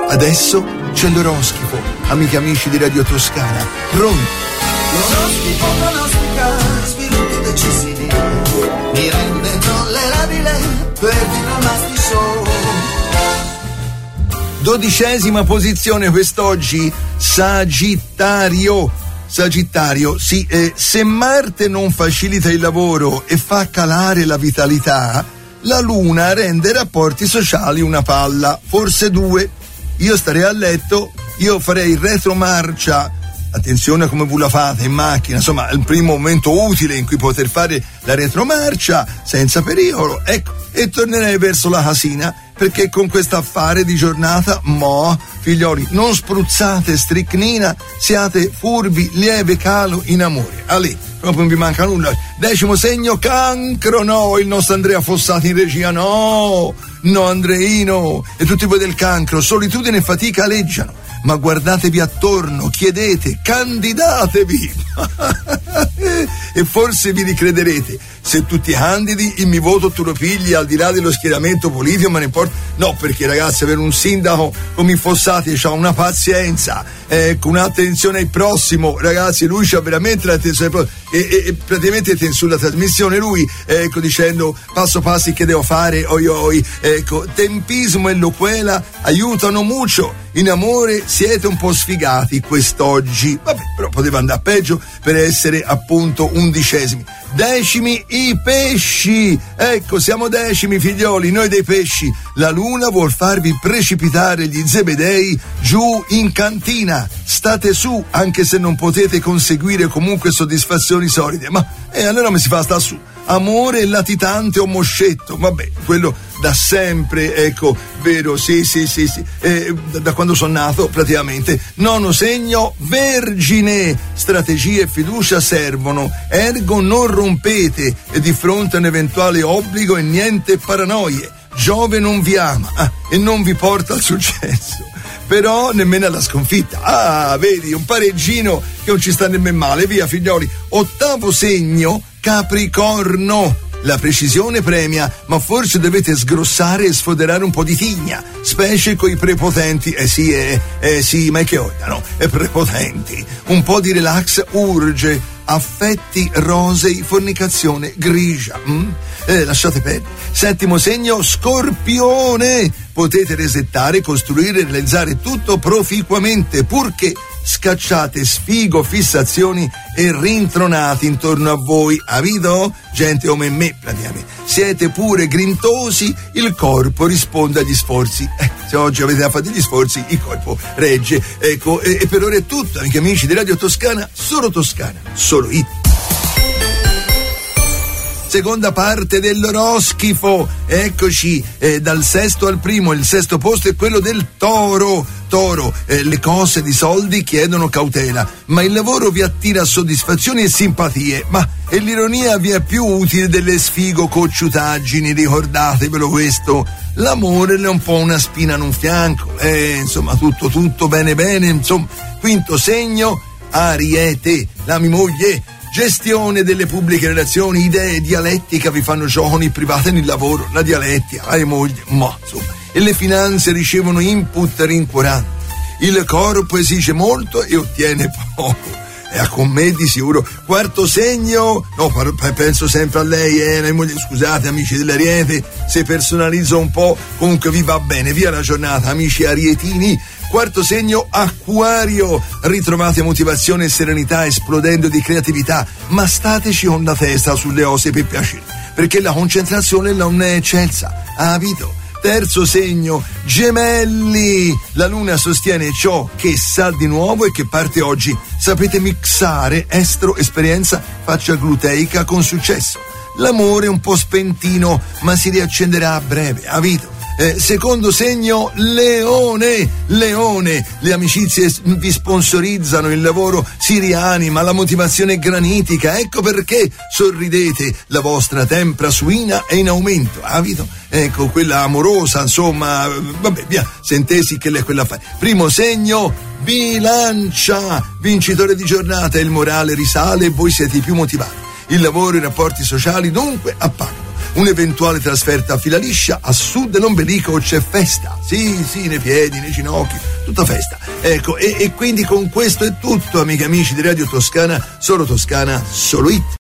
Adesso c'è l'oroscopo, amiche e amici di Radio Toscana. Pronti? L'oroscopo pronostica sviluppi decisivi, mi rende tollerabile per diplomasti show. 12ª posizione quest'oggi, Sagittario, sì, se Marte non facilita il lavoro e fa calare la vitalità, la Luna rende i rapporti sociali una palla, forse 2. Io starei a letto, io farei retromarcia, attenzione a come voi la fate in macchina, insomma è il primo momento utile in cui poter fare la retromarcia senza pericolo, ecco, e tornerei verso la casina, perché con questo affare di giornata, figlioli, non spruzzate stricnina, siate furbi, lieve calo in amore. Ali, proprio non vi manca nulla. 10° segno, Cancro, no, il nostro Andrea Fossati in regia, no Andreino, e tutti voi del Cancro, solitudine e fatica aleggiano, ma guardatevi attorno, chiedete, candidatevi e forse vi ricrederete. Se tu ti candidi, il mio voto tu lo pigli al di là dello schieramento politico, ma ne importa. No, perché ragazzi, avere un sindaco come i Fossati c'ha una pazienza, con un'attenzione al prossimo, ragazzi, lui c'ha veramente l'attenzione al prossimo, e praticamente sulla trasmissione lui, dicendo passo passi che devo fare, tempismo e loquela aiutano molto. In amore siete un po' sfigati quest'oggi, vabbè, però poteva andare peggio per essere appunto 11. 10 i pesci, ecco, siamo 10 figlioli, noi dei pesci. La luna vuol farvi precipitare gli zebedei giù in cantina, state su anche se non potete conseguire comunque soddisfazioni solide, ma allora mi si fa sta su. Amore latitante o moscetto, vabbè, quello da sempre, ecco, vero, sì, da quando sono nato praticamente. 9° segno, Vergine, strategie e fiducia servono, ergo non rompete di fronte a un eventuale obbligo e niente paranoie. Giove non vi ama e non vi porta al successo, però nemmeno alla sconfitta. Vedi, un pareggino che non ci sta nemmeno male, via figlioli. 8° segno, Capricorno, la precisione premia, ma forse dovete sgrossare e sfoderare un po' di tigna, specie coi prepotenti. Sì, ma che odiano, prepotenti. Un po' di relax urge, affetti rosei, fornicazione grigia. Lasciate perdere. 7° segno, Scorpione, potete resettare, costruire e realizzare tutto proficuamente, purché scacciate sfigo, fissazioni e rintronati intorno a voi. Avito? Gente come me, praticamente. Siete pure grintosi, il corpo risponde agli sforzi. Se oggi avete da fare degli sforzi, il corpo regge. Ecco, e per ora è tutto, amici amici di Radio Toscana, solo hit. Seconda parte dell'oroscofo, eccoci, dal 6° al 1°, il 6° posto è quello del Toro, le cose di soldi chiedono cautela, ma il lavoro vi attira soddisfazioni e simpatie, e l'ironia vi è più utile delle sfigo-cocciutaggini, ricordatevelo questo. L'amore è un po' una spina in un fianco, insomma, tutto bene, insomma. 5° segno, Ariete, la mia moglie, gestione delle pubbliche relazioni, idee, dialettica vi fanno giovani private nel lavoro, la dialettica, la moglie, insomma. E le finanze ricevono input rincuoranti. Il corpo esige molto e ottiene poco. E a con me di sicuro. 4° segno, penso sempre a lei, la moglie, scusate amici dell'Ariete, se personalizzo un po', comunque vi va bene, via la giornata, amici arietini. 4° segno, Acquario, ritrovate motivazione e serenità esplodendo di creatività, ma stateci con la testa sulle osse per piacere, perché la concentrazione non è eccelsa, capito? 3° segno, Gemelli, la luna sostiene ciò che sa di nuovo e che parte oggi. Sapete mixare estro, esperienza, faccia gluteica con successo. L'amore è un po' spentino, ma si riaccenderà a breve, capito? 2° segno, Leone, le amicizie vi sponsorizzano, il lavoro si rianima, la motivazione è granitica, ecco perché sorridete, la vostra tempra suina è in aumento, capito? Ecco, quella amorosa, insomma, vabbè, via, sentesi che lei quella fa. 1° segno, Bilancia, vincitore di giornata, il morale risale e voi siete più motivati. Il lavoro e i rapporti sociali dunque appagano. un'eventuale trasferta a fila liscia, a sud dell'ombelico c'è festa. Sì, nei piedi, nei ginocchi, tutta festa. Ecco, e quindi con questo è tutto, amiche e amici di Radio Toscana, solo Toscana, solo hit.